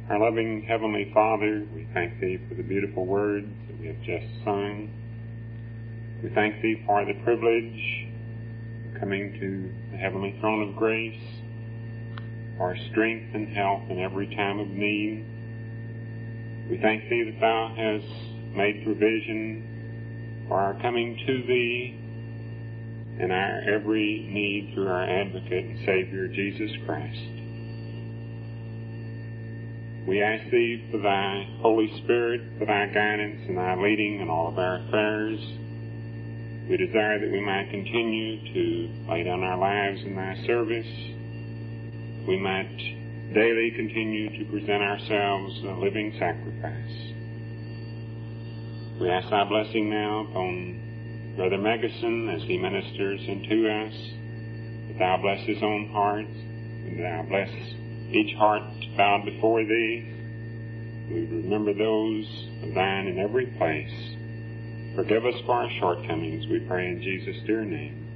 Our loving Heavenly Father, we thank Thee for the beautiful words that we have just sung. We thank Thee for the privilege of coming to the Heavenly Throne of Grace, for strength and health in every time of need. We thank Thee that Thou hast made provision for our coming to Thee and our every need through our Advocate and Savior, Jesus Christ. We ask Thee for Thy Holy Spirit, for Thy guidance and Thy leading in all of our affairs. We desire that we might continue to lay down our lives in Thy service. We might daily continue to present ourselves a living sacrifice. We ask Thy blessing now upon Brother Megason as he ministers unto us, that Thou bless his own heart, and Thou bless each heart bowed before Thee. We remember those of Thine in every place. Forgive us for our shortcomings, we pray in Jesus' dear name.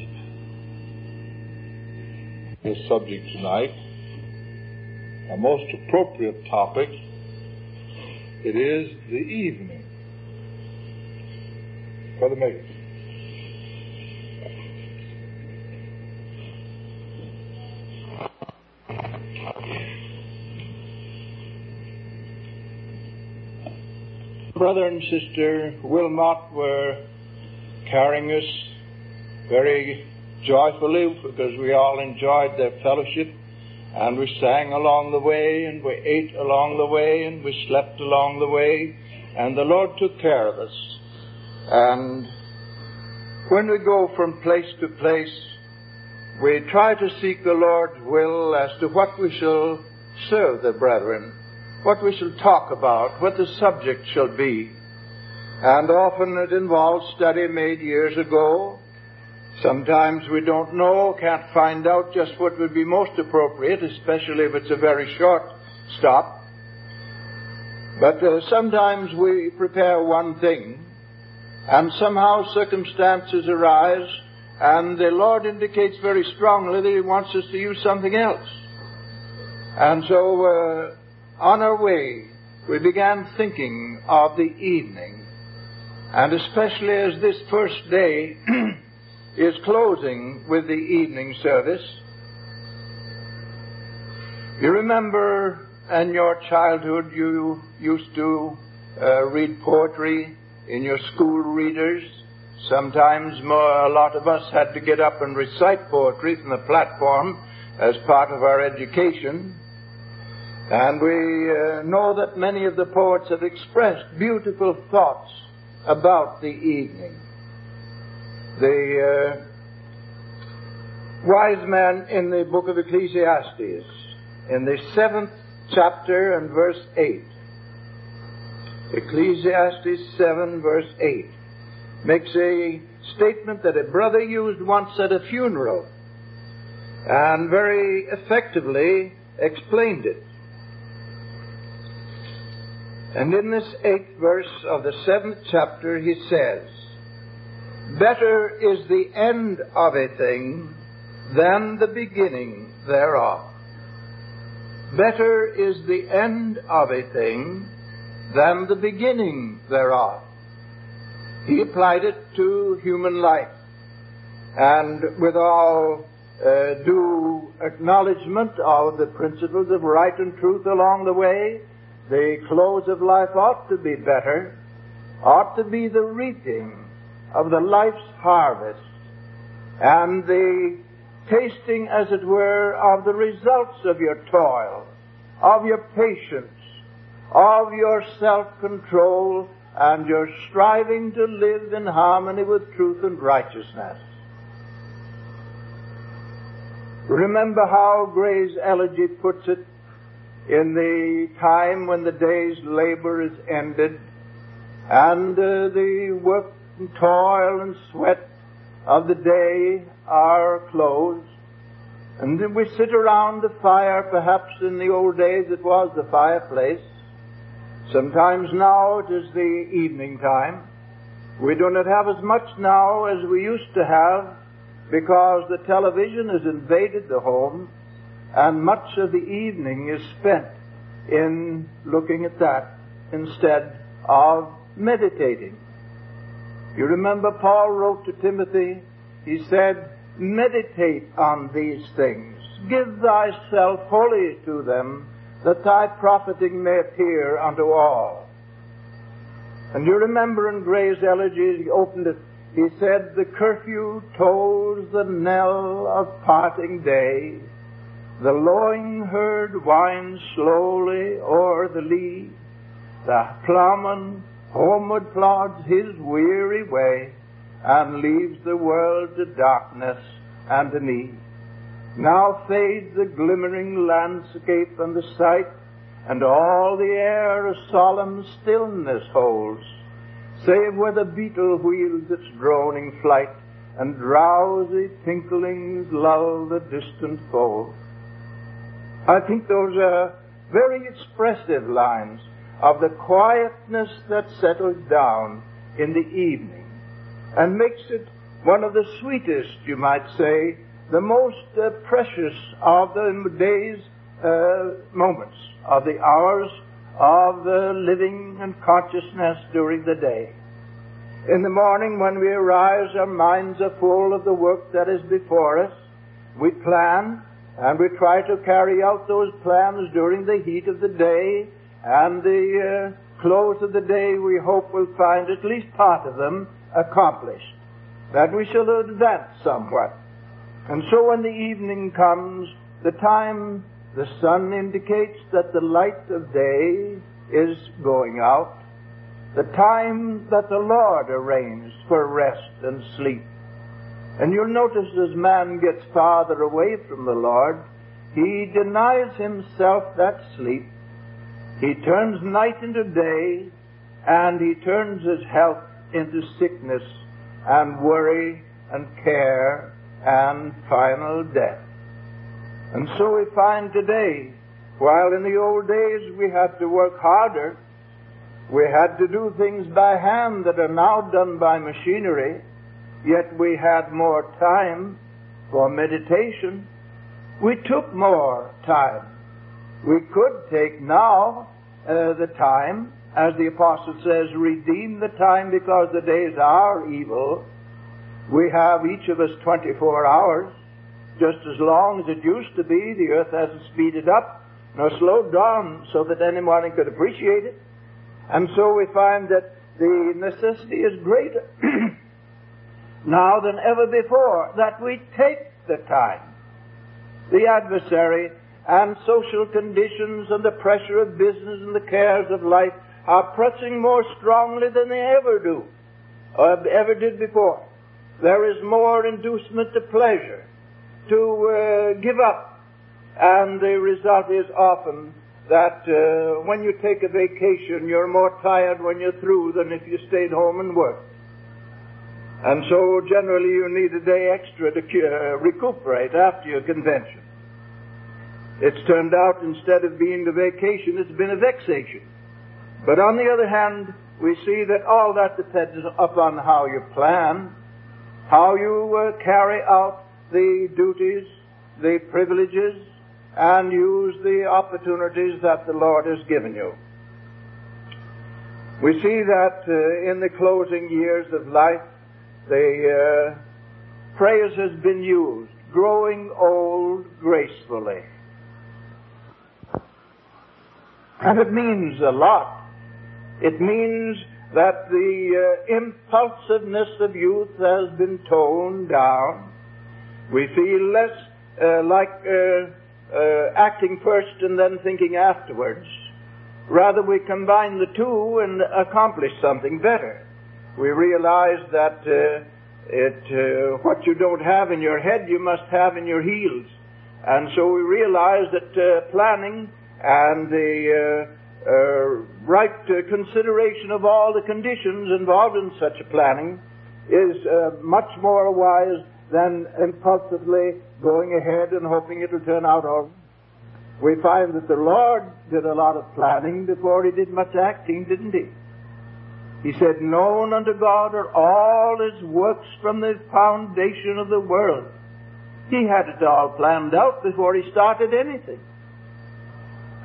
Amen. The subject tonight, a most appropriate topic, it is the evening. Brother Megan. Brother and Sister Wilmot were carrying us very joyfully because we all enjoyed their fellowship, and we sang along the way, and we ate along the way, and we slept along the way, and the Lord took care of us. And when we go from place to place, we try to seek the Lord's will as to what we shall serve the brethren, what we shall talk about, what the subject shall be. And often it involves study made years ago. Sometimes we don't know, can't find out just what would be most appropriate, especially if it's a very short stop. But sometimes we prepare one thing, and somehow circumstances arise, and the Lord indicates very strongly that He wants us to use something else. And so on our way, we began thinking of the evening, and especially as this first day is closing with the evening service. You remember in your childhood you used to read poetry in your school readers. Sometimes a lot of us had to get up and recite poetry from the platform as part of our education. And we know that many of the poets have expressed beautiful thoughts about the evening. The wise man in the book of Ecclesiastes, in the 7th chapter and verse 8, Ecclesiastes 7 verse 8, makes a statement that a brother used once at a funeral, and very effectively explained it. And in this 8th verse of the 7th chapter, he says, "Better is the end of a thing than the beginning thereof." Better is the end of a thing than the beginning thereof. He applied it to human life. And with all due acknowledgement of the principles of right and truth along the way, the close of life ought to be better, ought to be the reaping of the life's harvest, and the tasting, as it were, of the results of your toil, of your patience, of your self-control, and your striving to live in harmony with truth and righteousness. Remember how Gray's elegy puts it, in the time when the day's labor is ended, and the work and toil and sweat of the day are closed, and then we sit around the fire. Perhaps in the old days it was the fireplace. Sometimes now it is the evening time. We do not have as much now as we used to have, because the television has invaded the home, and much of the evening is spent in looking at that instead of meditating. You remember Paul wrote to Timothy, he said, meditate on these things. Give thyself wholly to them, that thy profiting may appear unto all. And you remember in Gray's elegy, he opened it, he said, the curfew tolls the knell of parting day. The lowing herd winds slowly o'er the lea. The plowman homeward plods his weary way, and leaves the world to darkness and to need. Now fades the glimmering landscape and the sight, and all the air a solemn stillness holds, save where the beetle wheels its droning flight, and drowsy tinklings lull the distant fold. I think those are very expressive lines of the quietness that settles down in the evening and makes it one of the sweetest, you might say, the most precious of the day's moments, of the hours of the living and consciousness during the day. In the morning when we arise, our minds are full of the work that is before us. We plan, and we try to carry out those plans during the heat of the day, and the close of the day we hope will find at least part of them accomplished, that we shall advance somewhat. And so when the evening comes, the time the sun indicates that the light of day is going out, the time that the Lord arranged for rest and sleep. And you'll notice as man gets farther away from the Lord, he denies himself that sleep. He turns night into day, and he turns his health into sickness and worry and care and final death. And so we find today, while in the old days we had to work harder, we had to do things by hand that are now done by machinery, yet we had more time for meditation. We took more time. We could take now the time, as the apostle says, redeem the time because the days are evil. We have each of us 24 hours, just as long as it used to be. The earth hasn't speeded up nor slowed down so that anyone could appreciate it. And so we find that the necessity is greater now than ever before that we take the time. The adversary and social conditions and the pressure of business and the cares of life are pressing more strongly than they ever do, or ever did before. There is more inducement to pleasure, to give up, and the result is often that when you take a vacation, you're more tired when you're through than if you stayed home and worked. And so generally you need a day extra to recuperate after your convention. It's turned out instead of being a vacation, it's been a vexation. But on the other hand, we see that all that depends upon how you plan, how you carry out the duties, the privileges, and use the opportunities that the Lord has given you. We see that in the closing years of life, the phrase has been used, growing old gracefully. And it means a lot. It means that the impulsiveness of youth has been toned down. We feel less like acting first and then thinking afterwards. Rather, we combine the two and accomplish something better. We realize that what you don't have in your head, you must have in your heels. And so we realize that planning and the right consideration of all the conditions involved in such a planning is much more wise than impulsively going ahead and hoping it will turn out all right. We find that the Lord did a lot of planning before He did much acting, didn't He? He said, known unto God are all His works from the foundation of the world. He had it all planned out before He started anything.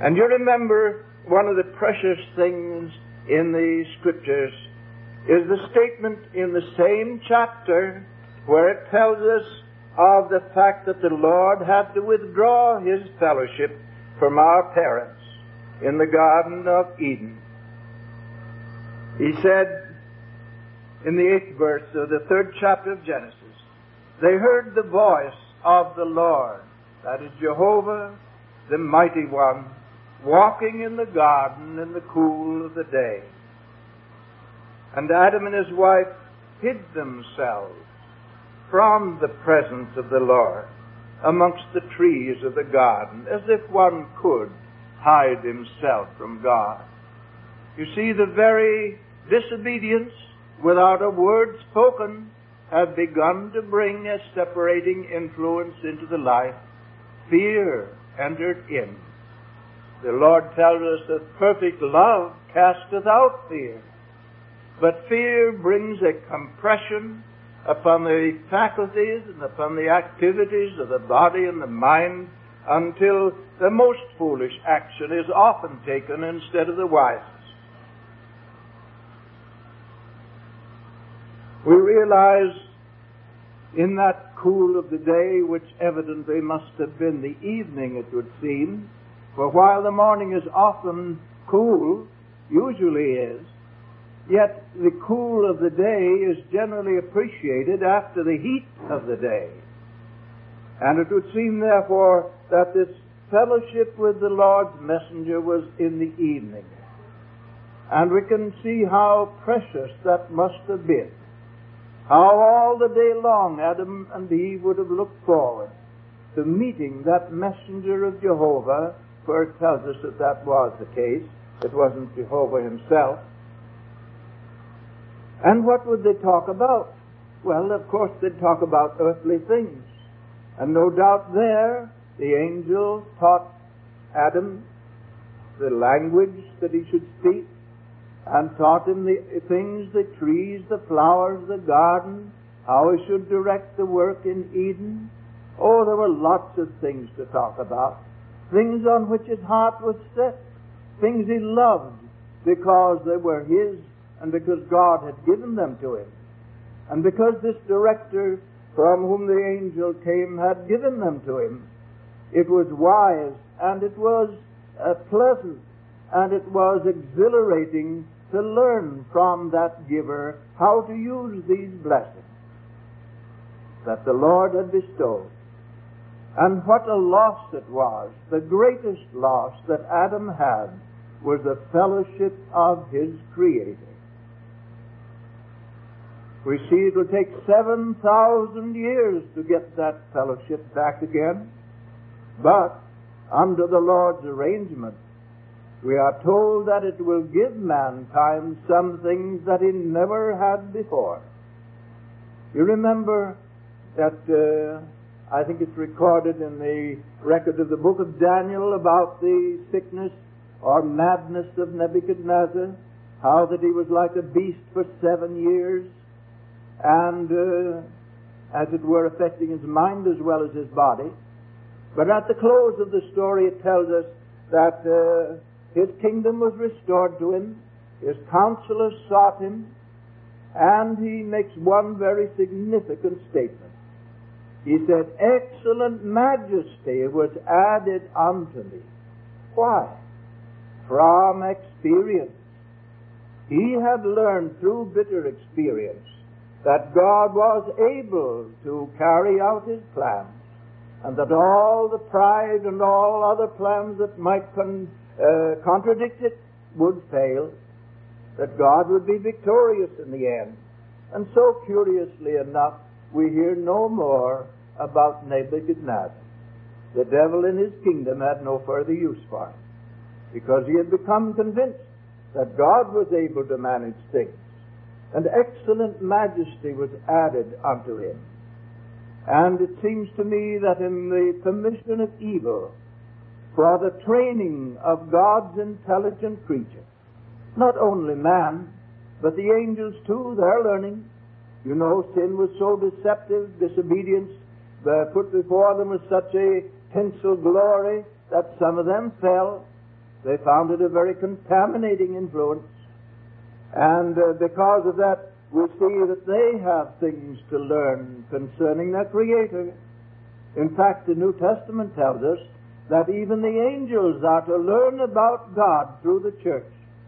And you remember one of the precious things in the Scriptures is the statement in the same chapter where it tells us of the fact that the Lord had to withdraw His fellowship from our parents in the Garden of Eden. He said in the 8th verse of the 3rd chapter of Genesis, they heard the voice of the Lord, that is Jehovah, the Mighty One, walking in the garden in the cool of the day. And Adam and his wife hid themselves from the presence of the Lord amongst the trees of the garden, as if one could hide himself from God. You see, the very disobedience, without a word spoken, had begun to bring a separating influence into the life. Fear entered in. The Lord tells us that perfect love casteth out fear. But fear brings a compression upon the faculties and upon the activities of the body and the mind until the most foolish action is often taken instead of the wisest. We realize in that cool of the day, which evidently must have been the evening, it would seem, for while the morning is often cool, usually is, yet the cool of the day is generally appreciated after the heat of the day. And it would seem, therefore, that this fellowship with the Lord's messenger was in the evening. And we can see how precious that must have been. How all the day long Adam and Eve would have looked forward to meeting that messenger of Jehovah, for it tells us that that was the case. It wasn't Jehovah himself. And what would they talk about? Well, of course, they'd talk about earthly things. And no doubt there, the angel taught Adam the language that he should speak, and taught him the things, the trees, the flowers, the garden, how he should direct the work in Eden. Oh, there were lots of things to talk about. Things on which his heart was set. Things he loved because they were his and because God had given them to him. And because this director from whom the angel came had given them to him, it was wise and it was pleasant and it was exhilarating to learn from that giver how to use these blessings that the Lord had bestowed. And what a loss it was. The greatest loss that Adam had was the fellowship of his Creator. We see it will take 7,000 years to get that fellowship back again. But under the Lord's arrangement, we are told that it will give mankind some things that he never had before. You remember that I think it's recorded in the record of the book of Daniel about the sickness or madness of Nebuchadnezzar, how that he was like a beast for 7 years, and as it were affecting his mind as well as his body. But at the close of the story it tells us that his kingdom was restored to him, his counselors sought him, and he makes one very significant statement. He said, "Excellent majesty was added unto me." Why? From experience. He had learned through bitter experience that God was able to carry out his plans, and that all the pride and all other plans that might contradict it would fail, that God would be victorious in the end. And so, curiously enough, we hear no more about Nebuchadnezzar. The devil in his kingdom had no further use for him, because he had become convinced that God was able to manage things, and excellent majesty was added unto him. And it seems to me that in the commission of evil, for the training of God's intelligent creature, not only man, but the angels too, they're learning. You know, sin was so deceptive, disobedience put before them with such a tinsel glory that some of them fell. They found it a very contaminating influence. And because of that, we see that they have things to learn concerning their Creator. In fact, the New Testament tells us that even the angels are to learn about God through the church.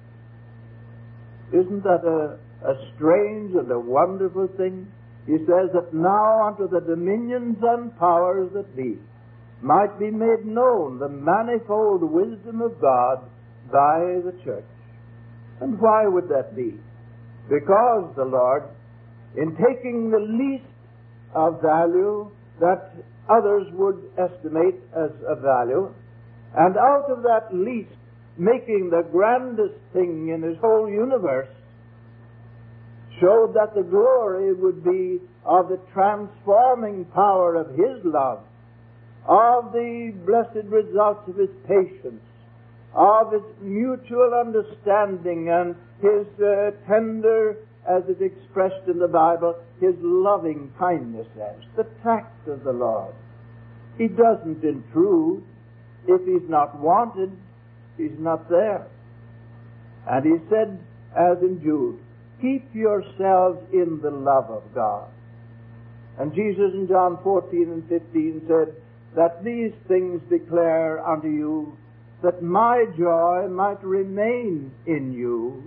Isn't that a strange and a wonderful thing? He says that now unto the dominions and powers that be might be made known the manifold wisdom of God by the church. And why would that be? Because the Lord, in taking the least of value that others would estimate as a value, and out of that least making the grandest thing in His whole universe, showed that the glory would be of the transforming power of His love, of the blessed results of His patience, of His mutual understanding and His tender, as it expressed in the Bible, His loving kindness, the tact of the Lord. He doesn't intrude. If He's not wanted, He's not there. And He said, as in Jude, keep yourselves in the love of God. And Jesus in John 14 and 15 said, that these things declare unto you, that my joy might remain in you.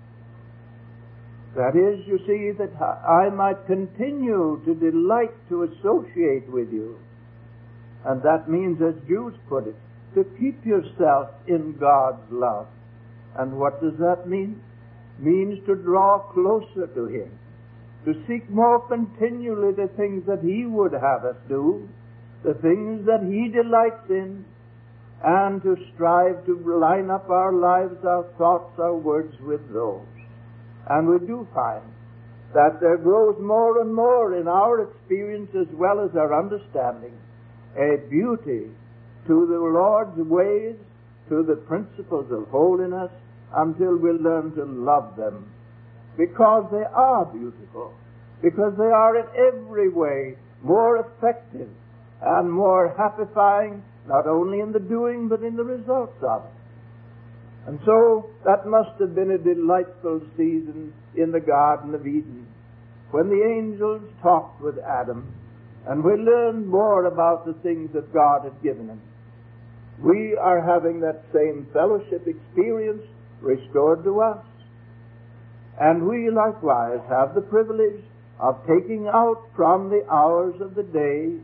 That is, you see, that I might continue to delight to associate with you. And that means, as Jews put it, to keep yourself in God's love. And what does that mean? It means to draw closer to Him, to seek more continually the things that He would have us do, the things that He delights in, and to strive to line up our lives, our thoughts, our words with those. And we do find that there grows more and more in our experience as well as our understanding a beauty to the Lord's ways, to the principles of holiness, until we learn to love them. Because they are beautiful. Because they are in every way more effective and more happifying, not only in the doing, but in the results of it. And so, that must have been a delightful season in the Garden of Eden, when the angels talked with Adam, and we learned more about the things that God had given him. We are having that same fellowship experience restored to us. And we likewise have the privilege of taking out from the hours of the day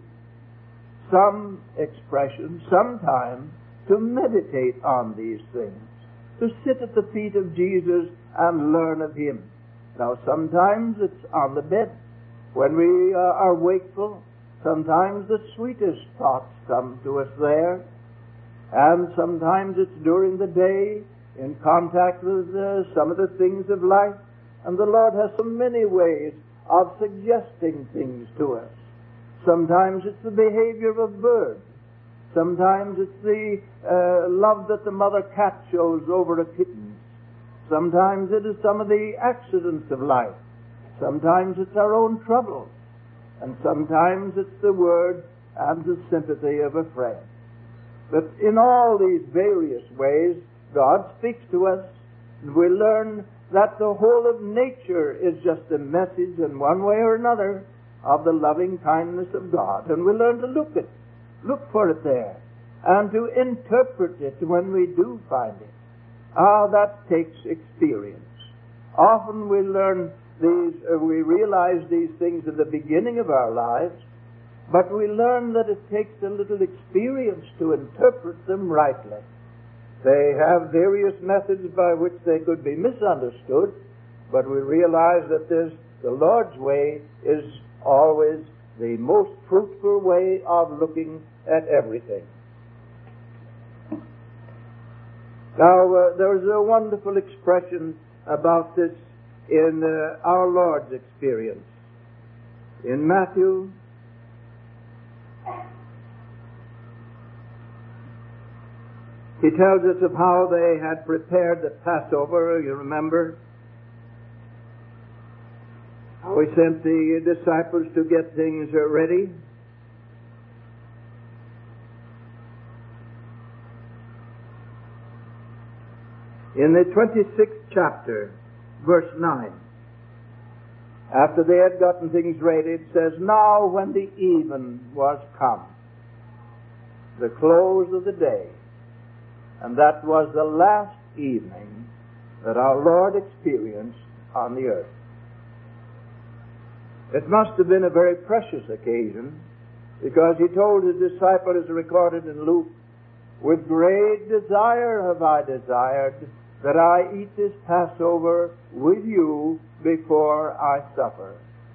some expression, some time, to meditate on these things, to sit at the feet of Jesus and learn of Him. Now, sometimes it's on the bed when we are wakeful. Sometimes the sweetest thoughts come to us there, and sometimes it's during the day in contact with some of the things of life, and the Lord has so many ways of suggesting things to us. Sometimes it's the behavior of a bird. Sometimes it's the love that the mother cat shows over a kitten. Sometimes it is some of the accidents of life. Sometimes it's our own troubles. And sometimes it's the word and the sympathy of a friend. But in all these various ways, God speaks to us, and we learn that the whole of nature is just a message in one way or another of the loving kindness of God. And we learn to look for it there, and to interpret it when we do find it. That takes experience. Often we learn we realize these things at the beginning of our lives, but we learn that it takes a little experience to interpret them rightly. They have various methods by which they could be misunderstood, but we realize that the Lord's way is always the most fruitful way of looking at everything. Now, there's a wonderful expression about this in our Lord's experience. In Matthew, He tells us of how they had prepared the Passover, you remember? How He sent the disciples to get things ready. In the 26th chapter, verse 9, after they had gotten things ready, it says, "Now when the even was come, the close of the day," and that was the last evening that our Lord experienced on the earth. It must have been a very precious occasion, because he told his disciple, as recorded in Luke, "With great desire have I desired that I eat this Passover with you before I suffer."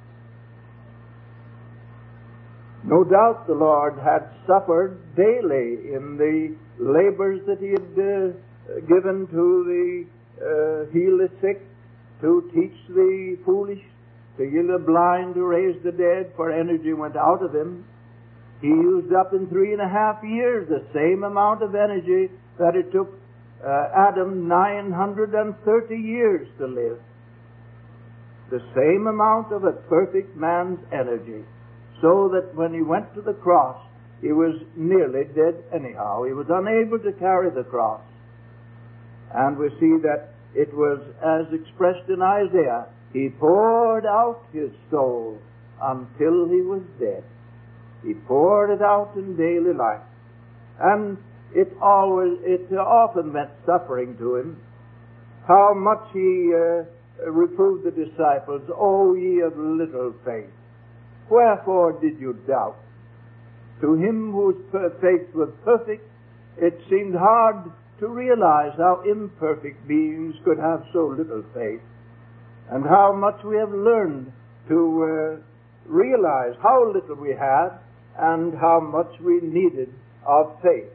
No doubt the Lord had suffered daily in the labors that he had given to heal the sick, to teach the foolish, to heal the blind, to raise the dead, for energy went out of him. He used up in 3.5 years the same amount of energy that it took Adam 930 years to live. The same amount of a perfect man's energy. So that when he went to the cross, he was nearly dead anyhow. He was unable to carry the cross. And we see that it was as expressed in Isaiah, he poured out his soul until he was dead. He poured it out in daily life. And it often meant suffering to him. How much he reproved the disciples, "O ye of little faith, wherefore did you doubt?" To him whose faith was perfect, it seemed hard to realize how imperfect beings could have so little faith, and how much we have learned to realize how little we had and how much we needed of faith.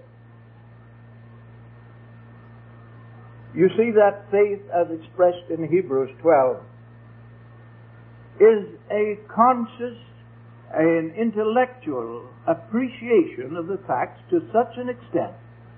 You see that faith, as expressed in Hebrews 12, is a conscious, an intellectual appreciation of the facts to such an extent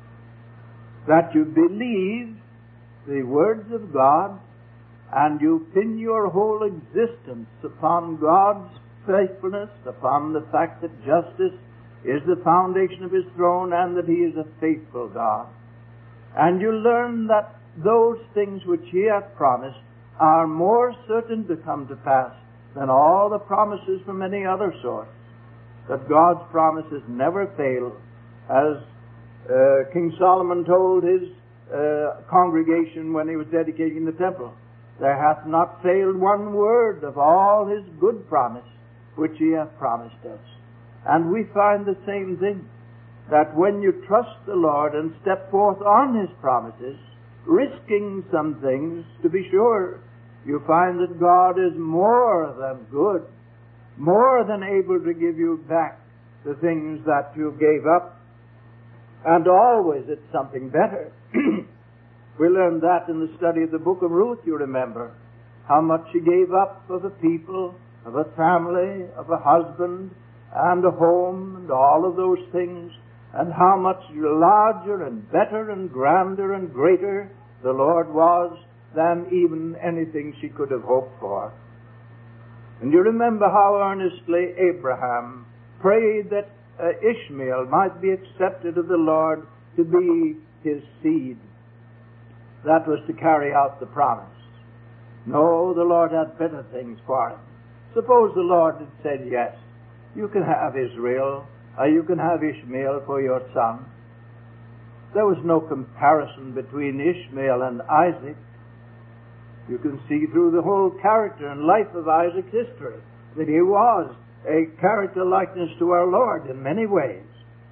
that you believe the words of God and you pin your whole existence upon God's faithfulness, upon the fact that justice is the foundation of His throne and that He is a faithful God. And you learn that those things which He hath promised are more certain to come to pass than all the promises from any other source. That God's promises never fail, as King Solomon told his congregation when he was dedicating the temple. There hath not failed one word of all His good promise which He hath promised us. And we find the same thing, that when you trust the Lord and step forth on His promises, risking some things, to be sure, you find that God is more than good, more than able to give you back the things that you gave up, and always it's something better. We learned that in the study of the book of Ruth, you remember, how much she gave up of a people, of a family, of a husband, and a home, and all of those things, and how much larger and better and grander and greater the Lord was than even anything she could have hoped for. And you remember how earnestly Abraham prayed that Ishmael might be accepted of the Lord to be his seed. That was to carry out the promise. No, the Lord had better things for him. Suppose the Lord had said, yes, you can have Israel, or you can have Ishmael for your son. There was no comparison between Ishmael and Isaac. You can see through the whole character and life of Isaac's history that he was a character likeness to our Lord in many ways.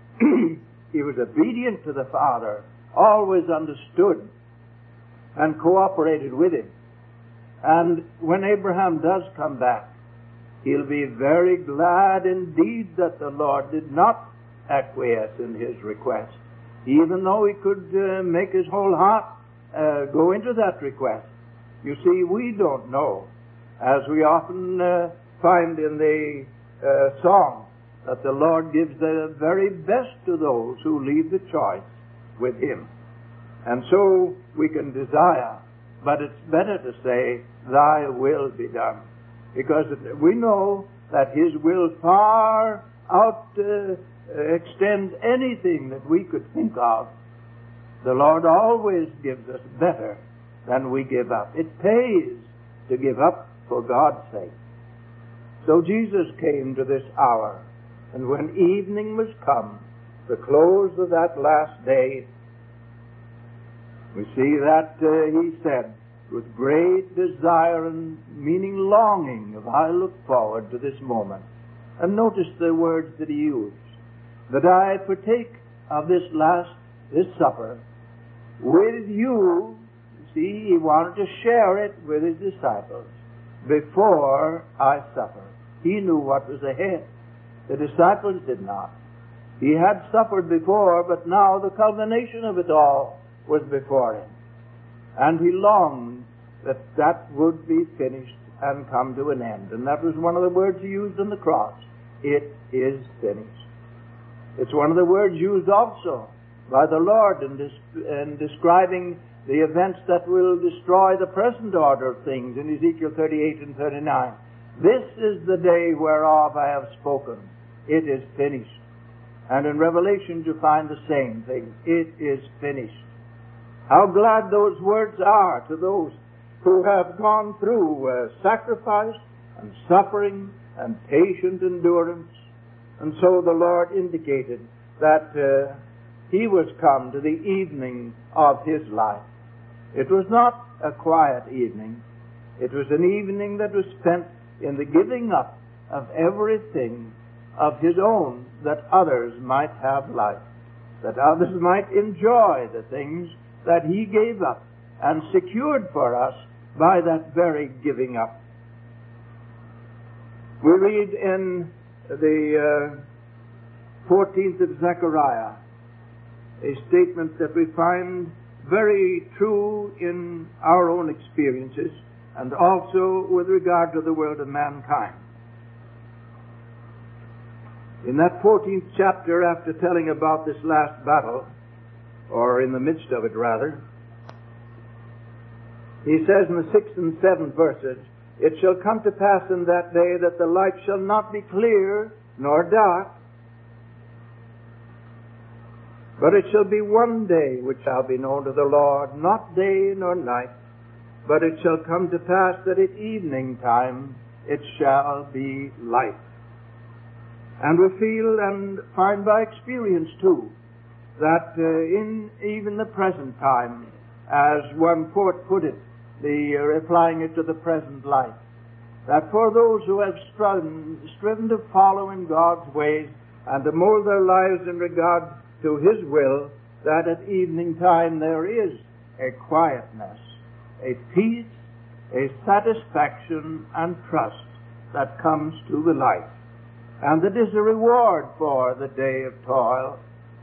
He was obedient to the Father, always understood and cooperated with Him. And when Abraham does come back, he'll be very glad indeed that the Lord did not acquiesce in his request, even though he could make his whole heart go into that request. You see, we don't know, as we often find in the song, that the Lord gives the very best to those who leave the choice with Him. And so we can desire, but it's better to say, Thy will be done. Because we know that His will far extends anything that we could think of. The Lord always gives us better than we give up. It pays to give up for God's sake. So Jesus came to this hour, and when evening was come, the close of that last day, we see that he said, with great desire and meaning longing, if I look forward to this moment. And notice the words that he used. That I partake of this supper with you. See, he wanted to share it with his disciples before I suffer. He knew what was ahead. The disciples did not. He had suffered before, but now the culmination of it all was before him. And he longed that that would be finished and come to an end. And that was one of the words he used on the cross. It is finished. It's one of the words used also by the Lord in describing the events that will destroy the present order of things in Ezekiel 38 and 39. This is the day whereof I have spoken. It is finished. And in Revelation you find the same thing. It is finished. How glad those words are to those who have gone through sacrifice and suffering and patient endurance. And so the Lord indicated that he was come to the evening of his life. It was not a quiet evening. It was an evening that was spent in the giving up of everything of his own, that others might have life, that others might enjoy the things that he gave up and secured for us by that very giving up. We read in the 14th of Zechariah a statement that we find very true in our own experiences and also with regard to the world of mankind. In that 14th chapter, after telling about this last battle, or in the midst of it rather, he says in the 6th and 7th verses, It shall come to pass in that day that the light shall not be clear nor dark, but it shall be one day which shall be known to the Lord, not day nor night, but it shall come to pass that at evening time it shall be light. And we feel and find by experience too that in even the present time, as one poet put it, applying it to the present life, that for those who have striven to follow in God's ways and to mold their lives in regard to His will, that at evening time there is a quietness, a peace, a satisfaction and trust that comes to the life. And that is a reward for the day of toil.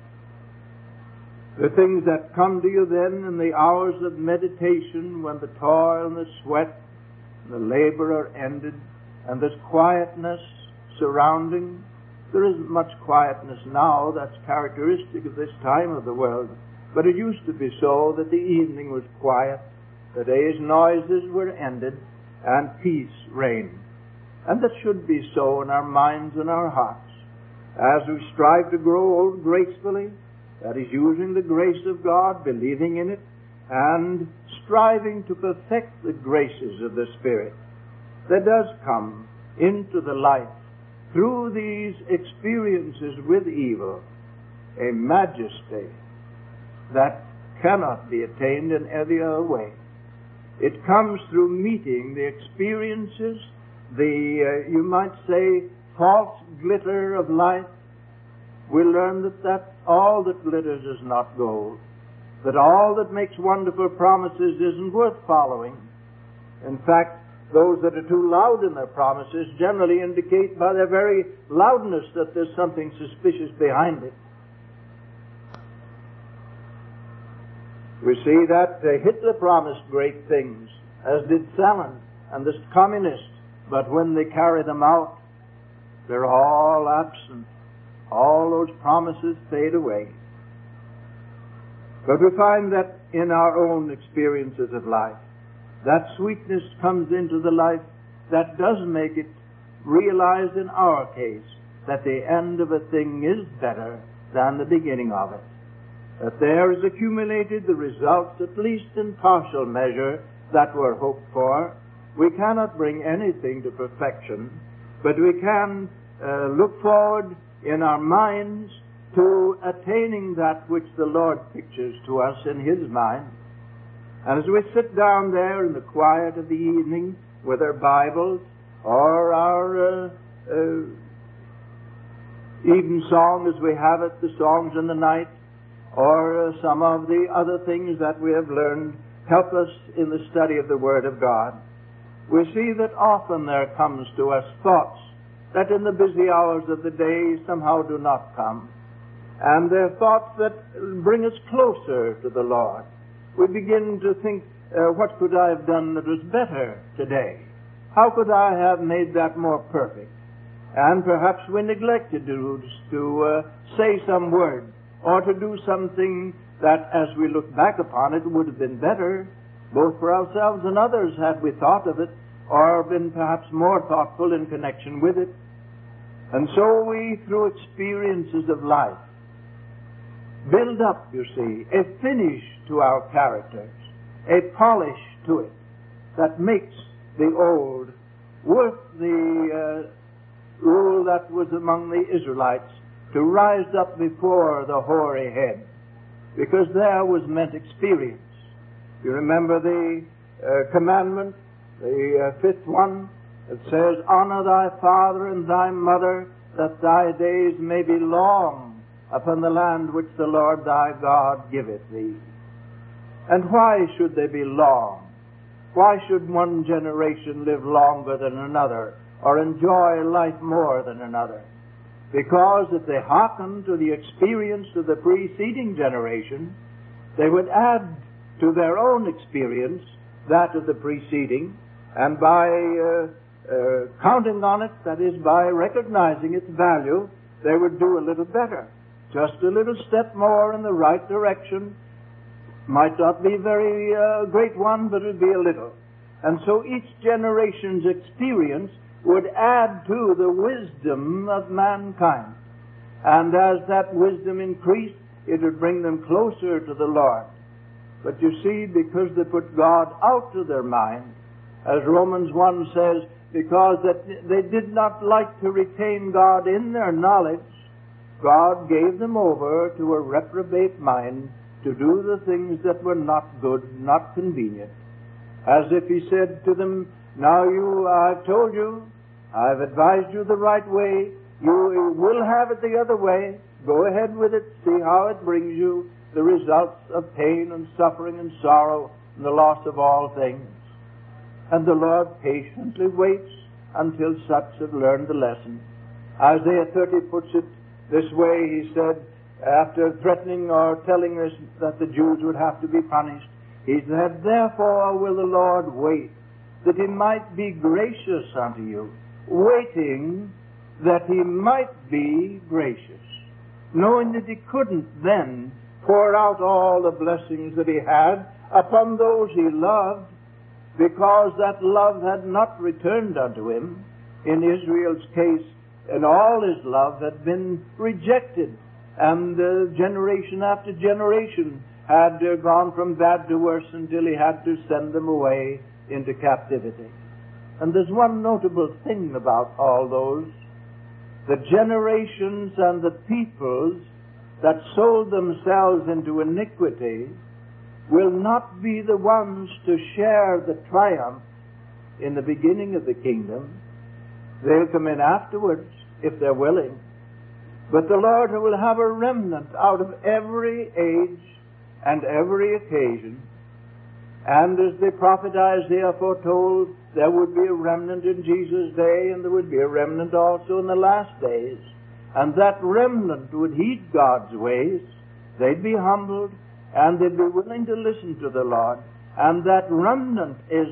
The things that come to you then in the hours of meditation, when the toil and the sweat and the labor are ended, and there's quietness surrounding. There isn't much quietness now that's characteristic of this time of the world, but it used to be so that the evening was quiet, the day's noises were ended, and peace reigned. And that should be so in our minds and our hearts. As we strive to grow old gracefully, that is, using the grace of God, believing in it, and striving to perfect the graces of the Spirit, there does come into the life, through these experiences with evil, a majesty that cannot be attained in any other way. It comes through meeting the experiences, you might say, false glitter of life. We learn that all that glitters is not gold, that all that makes wonderful promises isn't worth following. In fact, those that are too loud in their promises generally indicate by their very loudness that there's something suspicious behind it. We see that Hitler promised great things, as did Stalin and the communists, but when they carry them out, they're all absent. All those promises fade away. But we find that in our own experiences of life, that sweetness comes into the life that does make it realized in our case that the end of a thing is better than the beginning of it. that there is accumulated the results, at least in partial measure, that were hoped for. We cannot bring anything to perfection, but we can look forward in our minds to attaining that which the Lord pictures to us in His mind. And as we sit down there in the quiet of the evening with our Bibles or our evensong as we have it, the songs in the night, or some of the other things that we have learned help us in the study of the Word of God, we see that often there comes to us thoughts that in the busy hours of the day somehow do not come. And they're thoughts that bring us closer to the Lord. We begin to think, what could I have done that was better today? How could I have made that more perfect? And perhaps we neglected to say some word or to do something that, as we look back upon it, would have been better, both for ourselves and others, had we thought of it, or been perhaps more thoughtful in connection with it. And so we, through experiences of life, build up, you see, a finish to our characters, a polish to it that makes the old worth the rule that was among the Israelites to rise up before the hoary head, because there was meant experience. You remember the commandment, the fifth one, that says, "Honor thy father and thy mother, that thy days may be long upon the land which the Lord thy God giveth thee." And why should they be long? Why should one generation live longer than another, or enjoy life more than another? Because if they hearken to the experience of the preceding generation, they would add to their own experience that of the preceding, and by counting on it, that is, by recognizing its value, they would do a little better. Just a little step more in the right direction. Might not be very great one, but it would be a little. And so each generation's experience would add to the wisdom of mankind. And as that wisdom increased, it would bring them closer to the Lord. But you see, because they put God out of their mind, as Romans 1 says, because that they did not like to retain God in their knowledge, God gave them over to a reprobate mind to do the things that were not good, not convenient. As if He said to them, "Now I've told you, I've advised you the right way, you will have it the other way, go ahead with it, see how it brings you the results of pain and suffering and sorrow and the loss of all things." And the Lord patiently waits until such have learned the lesson. Isaiah 30 puts it this way. He said, after threatening or telling us that the Jews would have to be punished, He said, "Therefore will the Lord wait, that He might be gracious unto you," waiting that He might be gracious, knowing that He couldn't then pour out all the blessings that He had upon those He loved, because that love had not returned unto Him. In Israel's case, and all His love had been rejected, and generation after generation had gone from bad to worse until He had to send them away into captivity. And there's one notable thing about all those. The generations and the peoples that sold themselves into iniquity will not be the ones to share the triumph in the beginning of the kingdom. They'll come in afterwards, if they're willing. But the Lord will have a remnant out of every age and every occasion. And as the prophet Isaiah foretold, there would be a remnant in Jesus' day, and there would be a remnant also in the last days. And that remnant would heed God's ways. They'd be humbled, and they'd be willing to listen to the Lord. And that remnant is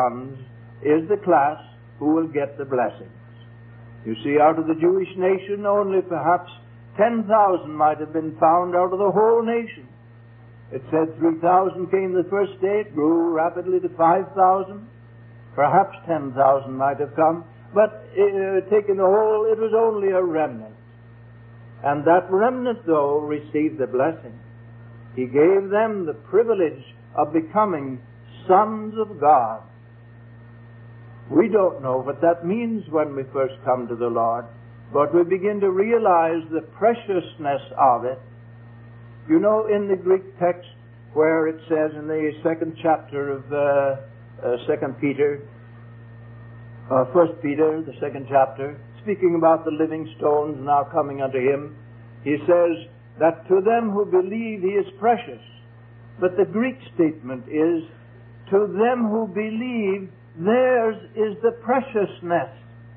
the class who will get the blessings. You see, out of the Jewish nation, only perhaps 10,000 might have been found out of the whole nation. It said 3,000 came the first day. It grew rapidly to 5,000. Perhaps 10,000 might have come. But taking the whole, it was only a remnant. And that remnant, though, received the blessing. He gave them the privilege of becoming sons of God. We don't know what that means when we first come to the Lord, but we begin to realize the preciousness of it. You know, in the Greek text where it says in the second chapter of 1 Peter, the second chapter, speaking about the living stones now coming unto him, he says that to them who believe he is precious. But the Greek statement is, to them who believe, theirs is the preciousness.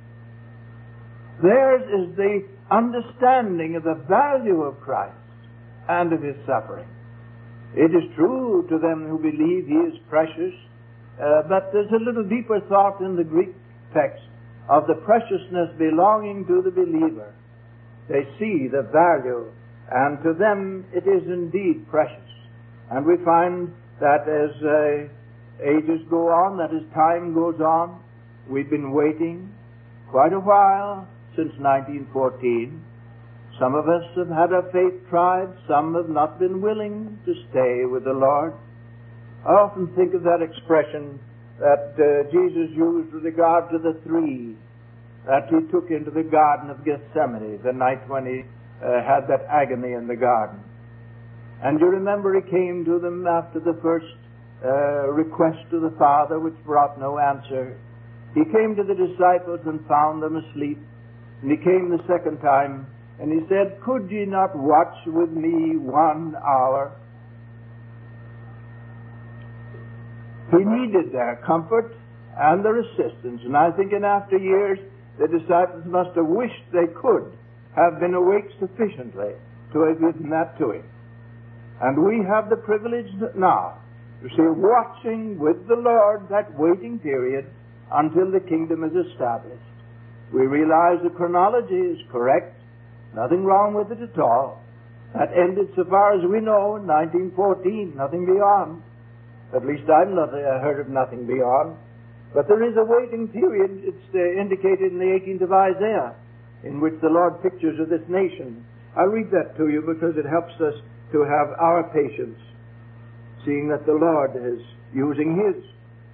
Theirs is the understanding of the value of Christ and of his suffering. It is true to them who believe he is precious, but there's a little deeper thought in the Greek text of the preciousness belonging to the believer. They see the value, and to them it is indeed precious. And we find that as ages go on, that as time goes on, we've been waiting quite a while since 1914. Some of us have had our faith tried. Some have not been willing to stay with the Lord. I often think of that expression that Jesus used with regard to the three that he took into the Garden of Gethsemane the night when he had that agony in the garden. And you remember he came to them after the first request to the Father, which brought no answer. He came to the disciples and found them asleep. And he came the second time, and he said, "Could ye not watch with me 1 hour?" He needed their comfort and their assistance. And I think in after years, the disciples must have wished they could have been awake sufficiently to have given that to him. And we have the privilege now, you see, watching with the Lord that waiting period until the kingdom is established. We realize the chronology is correct. Nothing wrong with it at all. That ended, so far as we know, in 1914, nothing beyond. At least I've heard of nothing beyond. But there is a waiting period. It's indicated in the 18th of Isaiah, in which the Lord pictures of this nation. I'll read that to you because it helps us to have our patience, seeing that the Lord is using his.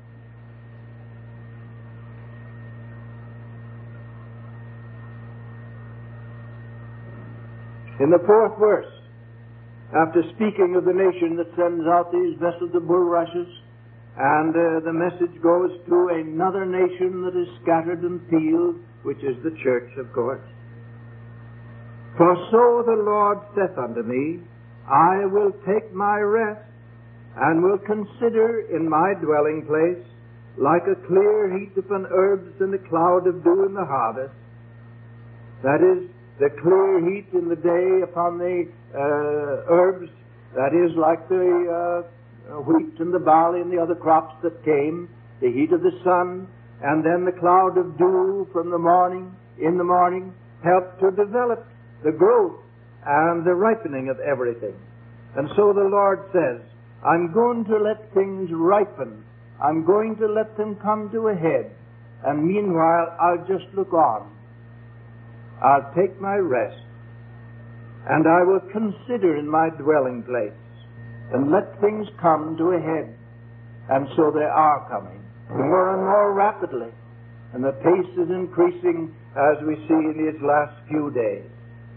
In the 4th verse, after speaking of the nation that sends out these vessels of bulrushes, and the message goes to another nation that is scattered and peeled, which is the church, of course. "For so the Lord saith unto me, I will take my rest, and will consider in my dwelling place, like a clear heat upon herbs and a cloud of dew in the harvest." That is, the clear heat in the day upon the herbs, that is like the wheat and the barley and the other crops that came, the heat of the sun, and then the cloud of dew from the morning, in the morning, helped to develop the growth and the ripening of everything. And so the Lord says, I'm going to let things ripen. I'm going to let them come to a head. And meanwhile, I'll just look on. I'll take my rest, and I will consider in my dwelling place, and let things come to a head. And so they are coming, more and more rapidly, and the pace is increasing as we see in these last few days.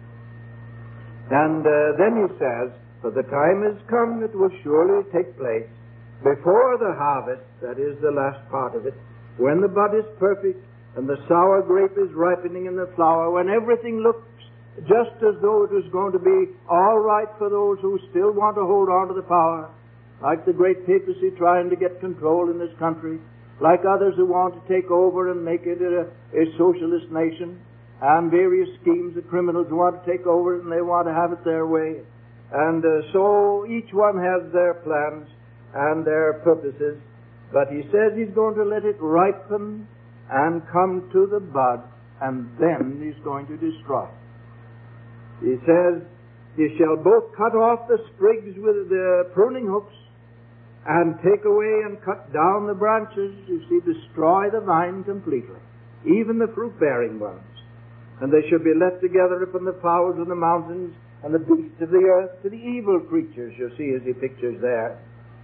And then he says, "For the time is come, it will surely take place, before the harvest," that is the last part of it, "when the bud is perfect, and the sour grape is ripening in the flower," when everything looks just as though it was going to be all right for those who still want to hold on to the power, like the great papacy trying to get control in this country, like others who want to take over and make it a socialist nation, and various schemes of criminals who want to take over it and they want to have it their way. And so each one has their plans and their purposes, but he says he's going to let it ripen and come to the bud, and then he's going to destroy it. He says, "He shall both cut off the sprigs with the pruning hooks, and take away and cut down the branches," you see, destroy the vine completely, even the fruit-bearing ones. "And they shall be left together upon the fowls of the mountains, and the beasts of the earth to the evil creatures, you see as he pictures there.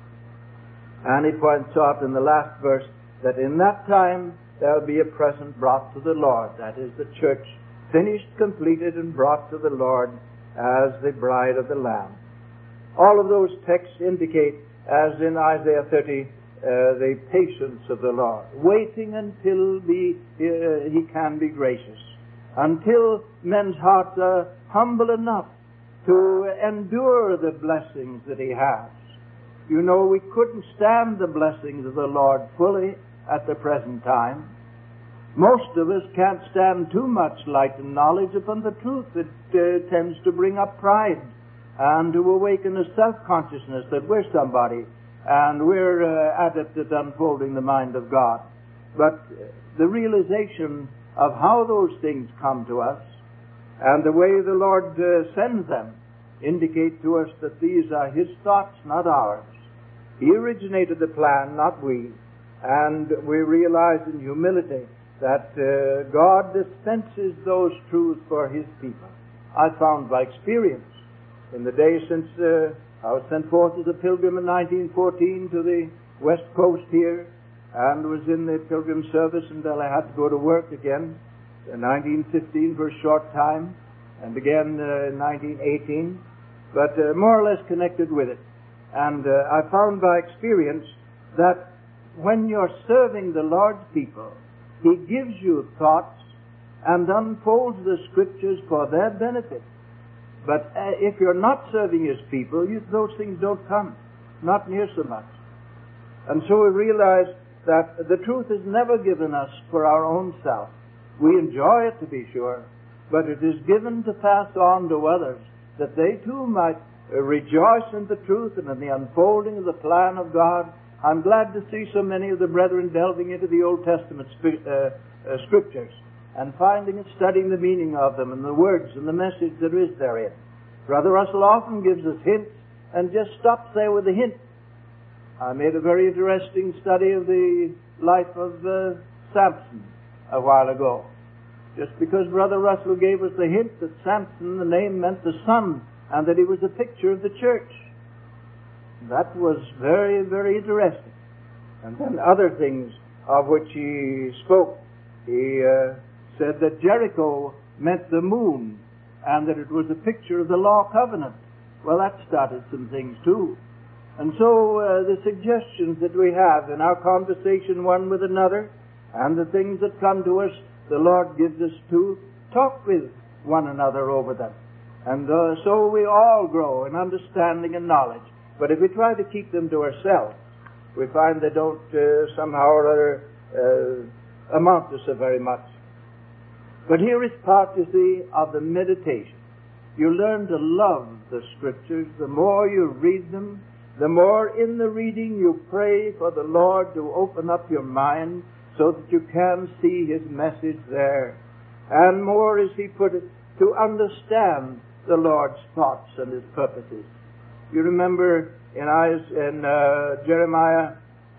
And he points out in the last verse that in that time there will be a present brought to the Lord. That is, the church finished, completed, and brought to the Lord as the bride of the Lamb. All of those texts indicate, as in Isaiah 30, the patience of the Lord, waiting until He can be gracious, until men's hearts are humble enough to endure the blessings that He has. You know, we couldn't stand the blessings of the Lord fully at the present time. Most of us can't stand too much light and knowledge upon the truth. It tends to bring up pride and to awaken a self-consciousness that we're somebody and we're adept at unfolding the mind of God. But the realization of how those things come to us and the way the Lord sends them indicate to us that these are His thoughts, not ours. He originated the plan, not we. And we realize in humility that God dispenses those truths for His people. I found by experience in the days since I was sent forth as a pilgrim in 1914 to the west coast here, and was in the pilgrim service until I had to go to work again in 1915 for a short time, and again in 1918, but more or less connected with it. And I found by experience that when you're serving the Lord's people, He gives you thoughts and unfolds the Scriptures for their benefit. But if you're not serving His people, those things don't come, not near so much. And so we realize that the truth is never given us for our own self. We enjoy it, to be sure, but it is given to pass on to others, that they too might rejoice in the truth and in the unfolding of the plan of God. I'm glad to see so many of the brethren delving into the Old Testament Scriptures and finding and studying the meaning of them and the words and the message that is therein. Brother Russell often gives us hints and just stops there with the hint. I made a very interesting study of the life of Samson a while ago. Just because Brother Russell gave us the hint that Samson, the name meant the sun, and that he was a picture of the church. That was very, very interesting. And then other things of which he spoke. He said that Jericho meant the moon, and that it was a picture of the law covenant. Well, that started some things too. And so the suggestions that we have in our conversation one with another, and the things that come to us, the Lord gives us to talk with one another over them. And so we all grow in understanding and knowledge. But if we try to keep them to ourselves, we find they don't somehow or other amount to so very much. But here is part, you see, of the meditation. You learn to love the Scriptures. The more you read them, the more in the reading you pray for the Lord to open up your mind so that you can see His message there. And more, as He put it, to understand the Lord's thoughts and His purposes. You remember in Jeremiah,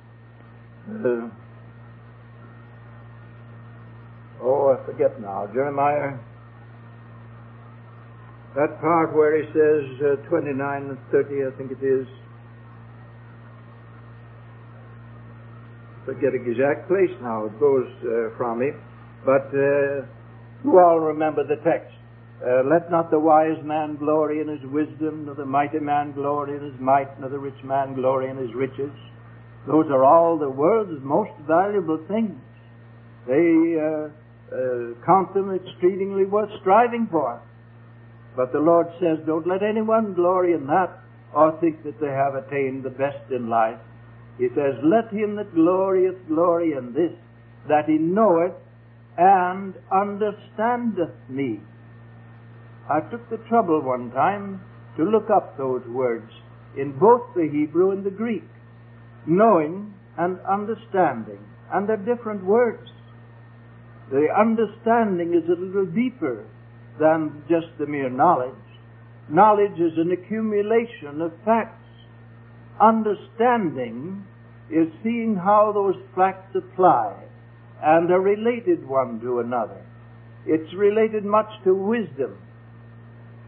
I forget now, Jeremiah, that part where he says 29 and 30, I think it is. Forget the exact place now, it goes from me. But you all remember the text. Let not the wise man glory in his wisdom, nor the mighty man glory in his might, nor the rich man glory in his riches. Those are all the world's most valuable things. They count them exceedingly worth striving for. But the Lord says, don't let anyone glory in that or think that they have attained the best in life. He says, let him that glorieth glory in this, that he knoweth and understandeth me. I took the trouble one time to look up those words in both the Hebrew and the Greek. Knowing and understanding. And they're different words. The understanding is a little deeper than just the mere knowledge. Knowledge is an accumulation of facts. Understanding is seeing how those facts apply and are related one to another. It's related much to wisdom.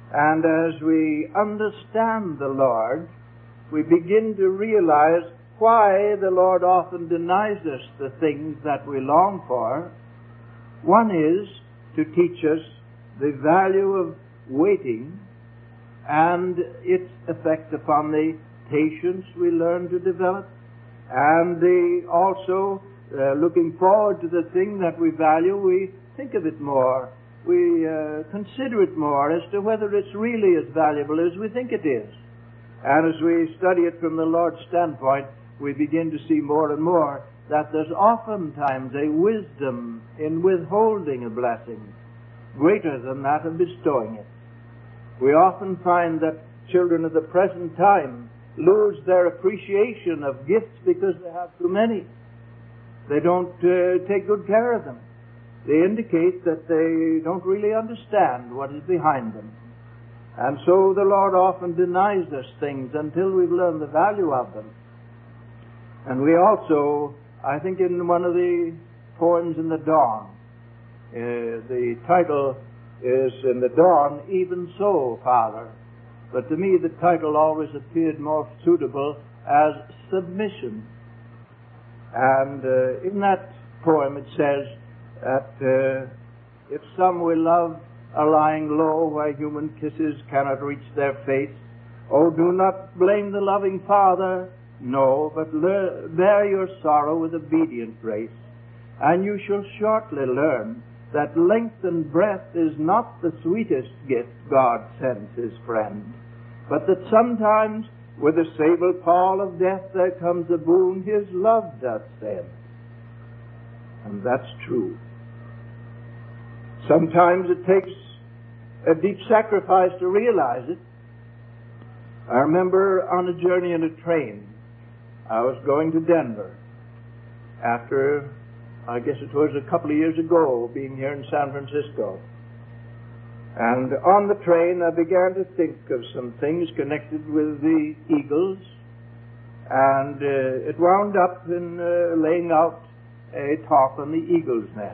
And as we understand the Lord, we begin to realize why the Lord often denies us the things that we long for. One is to teach us the value of waiting and its effect upon the patience we learn to develop, and also looking forward to the thing that we value, we think of it more. We consider it more as to whether it's really as valuable as we think it is. And as we study it from the Lord's standpoint, we begin to see more and more that there's oftentimes a wisdom in withholding a blessing greater than that of bestowing it. We often find that children of the present time lose their appreciation of gifts because they have too many. They don't take good care of them. They indicate that they don't really understand what is behind them. And so the Lord often denies us things until we've learned the value of them. And we also, I think in one of the poems in the dawn, the title is In the Dawn, Even So, Father. But to me the title always appeared more suitable as Submission. And in that poem it says that if some will love are lying low where human kisses cannot reach their face, oh, do not blame the loving Father, no, but bear your sorrow with obedient grace, and you shall shortly learn that length and breadth is not the sweetest gift God sends His friend, but that sometimes with the sable pall of death there comes a boon His love doth send. And that's true. Sometimes it takes a deep sacrifice to realize it. I remember on a journey in a train, I was going to Denver after, I guess it was a couple of years ago, being here in San Francisco. And on the train I began to think of some things connected with the eagles, and it wound up in laying out a talk on the eagle's nest.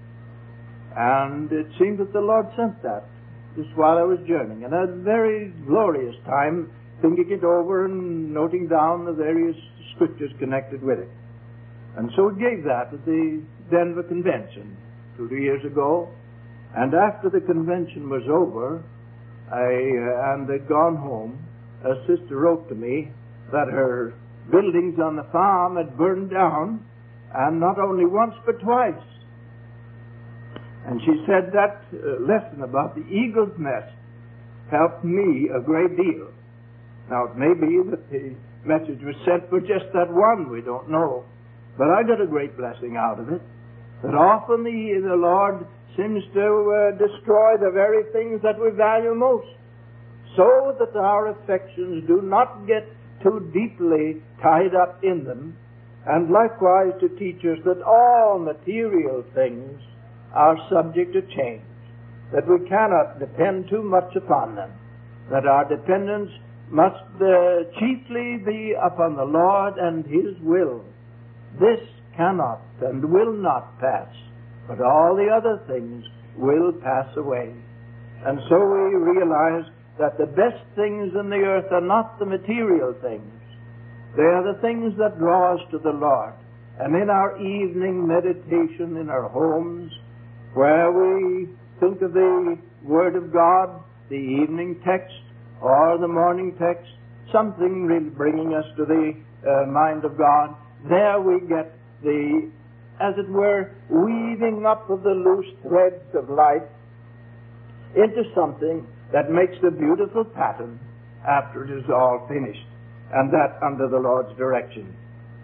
And it seemed that the Lord sent that just while I was journeying. And I had a very glorious time thinking it over and noting down the various scriptures connected with it. And so it gave that at the Denver Convention 2 years ago. And after the convention was over, and they'd gone home, a sister wrote to me that her buildings on the farm had burned down, and not only once but twice. And she said that lesson about the eagle's nest helped me a great deal. Now, it may be that the message was sent for just that one, we don't know. But I got a great blessing out of it. That often the Lord seems to destroy the very things that we value most, so that our affections do not get too deeply tied up in them, and likewise to teach us that all material things are subject to change, that we cannot depend too much upon them, that our dependence must chiefly be upon the Lord and His will. This cannot and will not pass, but all the other things will pass away. And so we realize that the best things in the earth are not the material things. They are the things that draw us to the Lord. And in our evening meditation in our homes, where we think of the Word of God, the evening text, or the morning text, something really bringing us to the mind of God, there we get the, as it were, weaving up of the loose threads of life into something that makes a beautiful pattern after it is all finished, and that under the Lord's direction.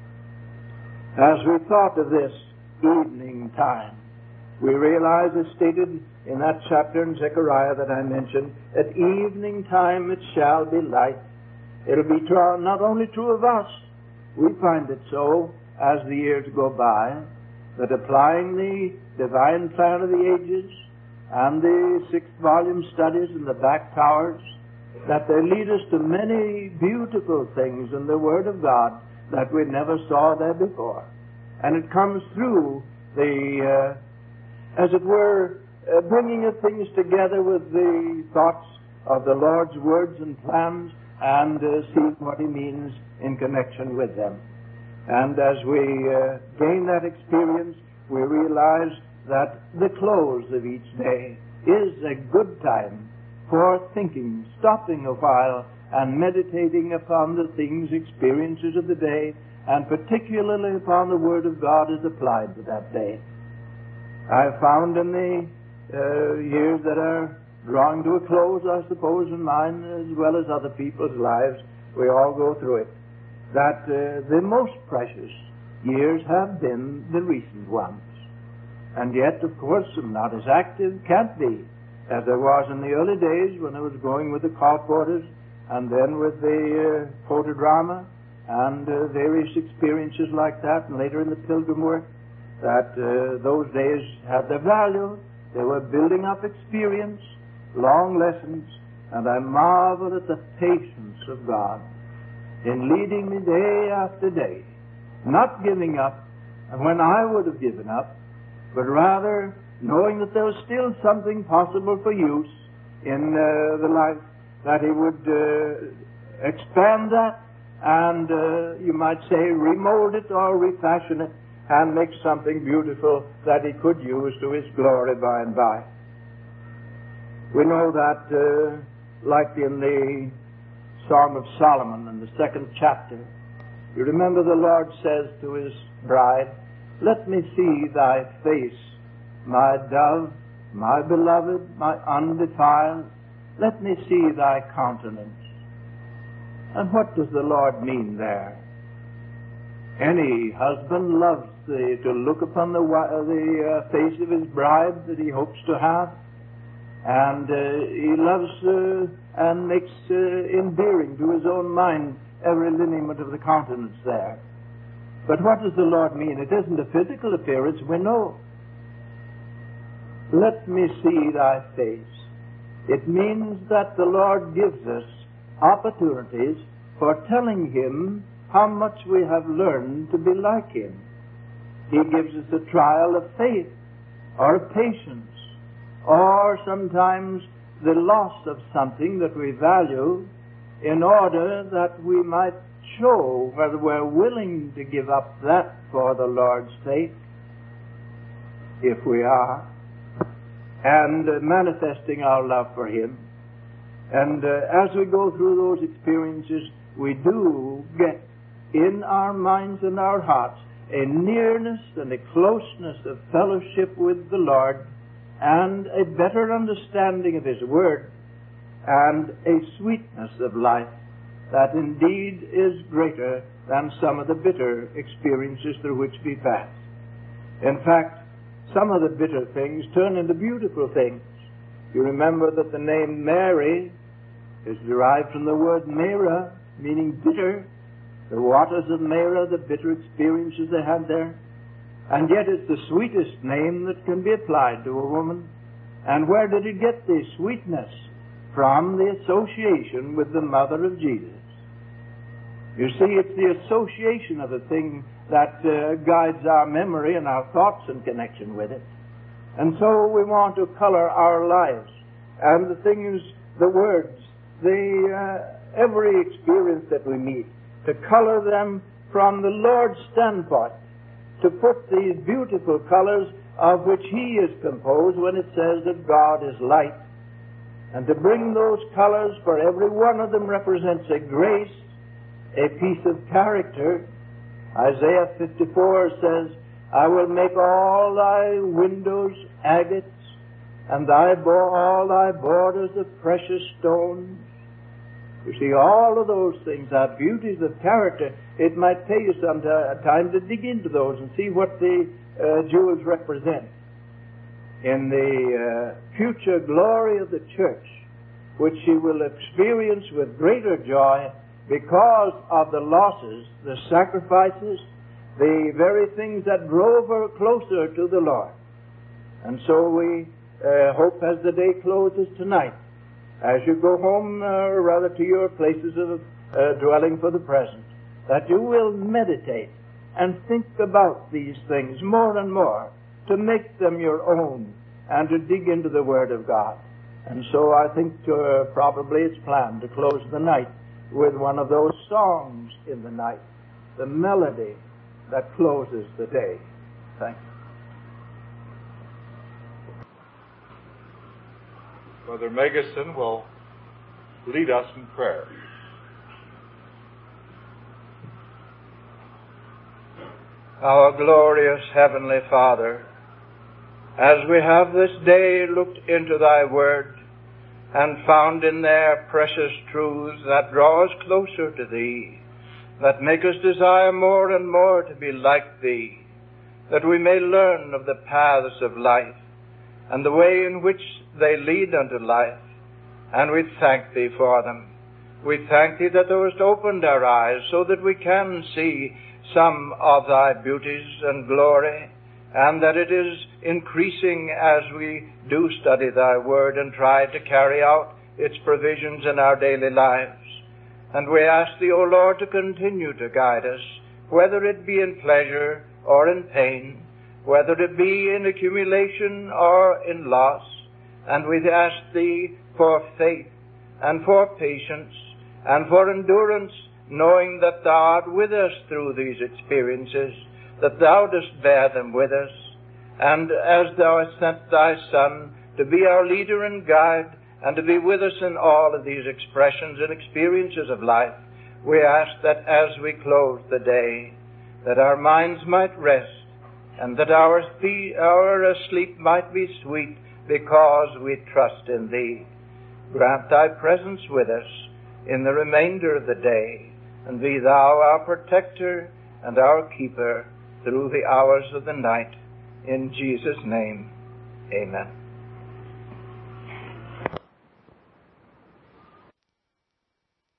As we thought of this evening time, we realize, as stated in that chapter in Zechariah that I mentioned, at evening time it shall be light. It'll be true, not only true of us, we find it so as the years go by, that applying the divine plan of the ages and the 6th volume studies in the back towers, that they lead us to many beautiful things in the Word of God that we never saw there before. And it comes through the, as it were, bringing of things together with the thoughts of the Lord's words and plans and seeing what He means in connection with them. And as we gain that experience, we realize that the close of each day is a good time for thinking, stopping a while, and meditating upon the things, experiences of the day, and particularly upon the Word of God as applied to that day. I've found in the years that are drawing to a close, I suppose, in mine as well as other people's lives, we all go through it, that the most precious years have been the recent ones. And yet, of course, I'm not as active, can't be, as I was in the early days when I was going with the colporteurs and then with the photodrama and various experiences like that, and later in the pilgrim work, that those days had their value. They were building up experience, long lessons, and I marvel at the patience of God in leading me day after day, not giving up when I would have given up, but rather knowing that there was still something possible for use in the life, that He would expand that and, you might say, remold it or refashion it and make something beautiful that He could use to His glory by and by. We know that, like in the Song of Solomon in the 2nd chapter, you remember the Lord says to His bride, "Let me see thy face, my dove, my beloved, my undefiled. Let me see thy countenance." And what does the Lord mean there? Any husband loves to look upon the face of his bride that he hopes to have, and he loves and makes endearing to his own mind every lineament of the countenance there. But what does the Lord mean? It isn't a physical appearance, we know. Let me see thy face. It means that the Lord gives us opportunities for telling Him how much we have learned to be like Him. He gives us a trial of faith or of patience, or sometimes the loss of something that we value, in order that we might show whether we're willing to give up that for the Lord's sake, if we are, and manifesting our love for Him. And as we go through those experiences, we do get in our minds and our hearts a nearness and a closeness of fellowship with the Lord, and a better understanding of His Word, and a sweetness of life that indeed is greater than some of the bitter experiences through which we pass. In fact, some of the bitter things turn into beautiful things. You remember that the name Mary is derived from the word Mara, meaning bitter. The waters of Mara, the bitter experiences they had there. And yet it's the sweetest name that can be applied to a woman. And where did it get the sweetness? From the association with the mother of Jesus. You see, it's the association of the thing that guides our memory and our thoughts in connection with it. And so we want to color our lives and the things, the words, every experience that we meet, to color them from the Lord's standpoint, to put these beautiful colors of which He is composed when it says that God is light, and to bring those colors, for every one of them represents a grace, a piece of character. Isaiah 54 says, "I will make all thy windows agates, and all thy borders of precious stones." You see, all of those things are beauties of character. It might take you some time to dig into those and see what the jewels represent. In the future glory of the church, which she will experience with greater joy because of the losses, the sacrifices, the very things that drove her closer to the Lord. And so we hope as the day closes tonight, as you go home, or rather to your places of dwelling for the present, that you will meditate and think about these things more and more, to make them your own, and to dig into the Word of God. And so I think probably it's planned to close the night with one of those songs in the night, the melody that closes the day. Thank you. Brother Megason will lead us in prayer. Our glorious Heavenly Father, as we have this day looked into Thy Word and found in there precious truths that draw us closer to Thee, that make us desire more and more to be like Thee, that we may learn of the paths of life and the way in which they lead unto life, and we thank Thee for them. We thank Thee that Thou hast opened our eyes so that we can see some of Thy beauties and glory, and that it is increasing as we do study Thy Word and try to carry out its provisions in our daily lives. And we ask Thee, O Lord, to continue to guide us, whether it be in pleasure or in pain, whether it be in accumulation or in loss. And we ask Thee for faith and for patience and for endurance, knowing that Thou art with us through these experiences, that Thou dost bear them with us. And as Thou hast sent Thy Son to be our leader and guide, and to be with us in all of these expressions and experiences of life, we ask that as we close the day, that our minds might rest, and that our sleep might be sweet, because we trust in Thee. Grant Thy presence with us in the remainder of the day, and be Thou our protector and our keeper through the hours of the night. In Jesus' name, amen.